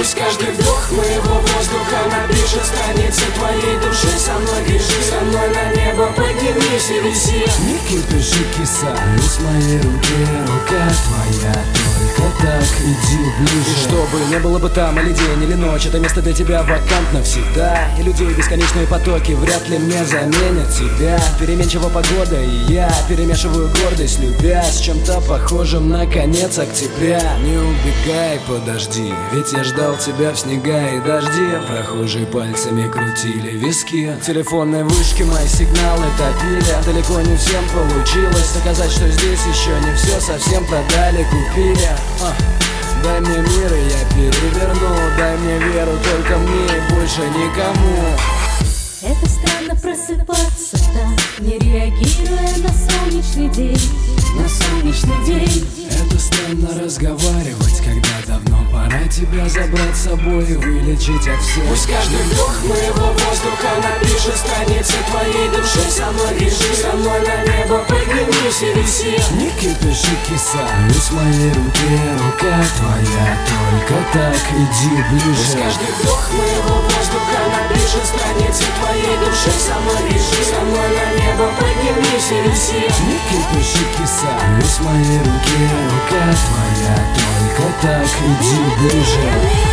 Пусть каждый вдох моего воздуха напишет страницы твоей души. Со мной бежи, со мной на небо поднимись и виси. Не кипиши, киса, с моей руки рука твоя. Только так иди ближе. И чтобы не было бы там или день, или ночь, это место для тебя вакант навсегда. И людей бесконечные потоки вряд ли мне заменят тебя. Переменчива погода, и я перемешиваю гордость, любя с чем-то похожим на конец октября. Не убегай, подожди, ведь я ждал тебя в снега и дожди. Прохожие пальцами крутили виски, телефонные вышки мои сигналы топили. Далеко не всем получилось доказать, что здесь еще не все совсем продали, купили. Дай мне мир, и я переверну. Дай мне веру только мне и больше никому. Это странно просыпаться так, не реагируя на солнечный день. На солнечный день. Это странно разговаривать, когда давно пора тебя забрать с собой и вылечить от всех. Пусть каждый вдох моего воздуха напишет страницы твоей души. Со мной бежи, со мной на небо поднимись и виси. Не кипиши, киса, с моей руки рука твоя. Только так иди ближе. Пусть каждый вдох моего воздуха напишет страницы твоей души. Со мной бежи, со мной на небо поднимись и виси. Не кипиши, киса, с моей руки рука твоя. Только так иди ближе.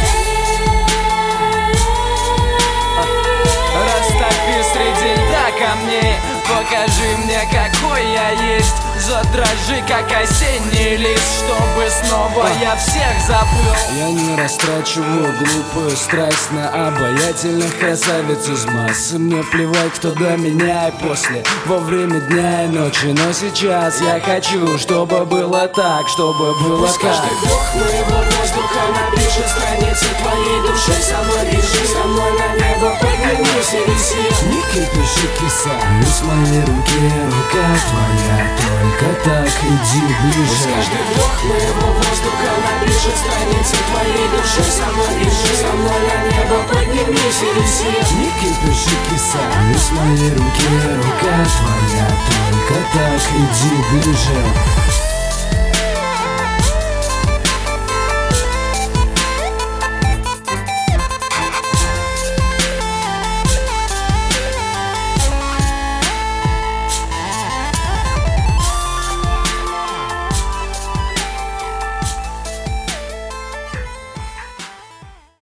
Растопи среди льда камней, покажи мне, какой я есть. Задрожи, как осенний лист, чтобы снова я всех забыл. Я не растрачиваю глупую страсть на обаятельных красавиц из массы. Мне плевать, кто до меня и после, во время дня и ночи. Но сейчас я хочу, чтобы было так, чтобы было Пусть так. каждый вдох моего воздуха напишет страницы твоей души. Со мной бежи, со мной на небо поднимись и виси. Не кипиши, киса, с моей руки рука твоя. Только так иди ближе. Пусть каждый вдох моего воздуха напишет страницы твоей души. Со мной бежи, со мной на небо поднимись и виси. Не кипиши, киса, с моей руки рука твоя. Только так иди ближе.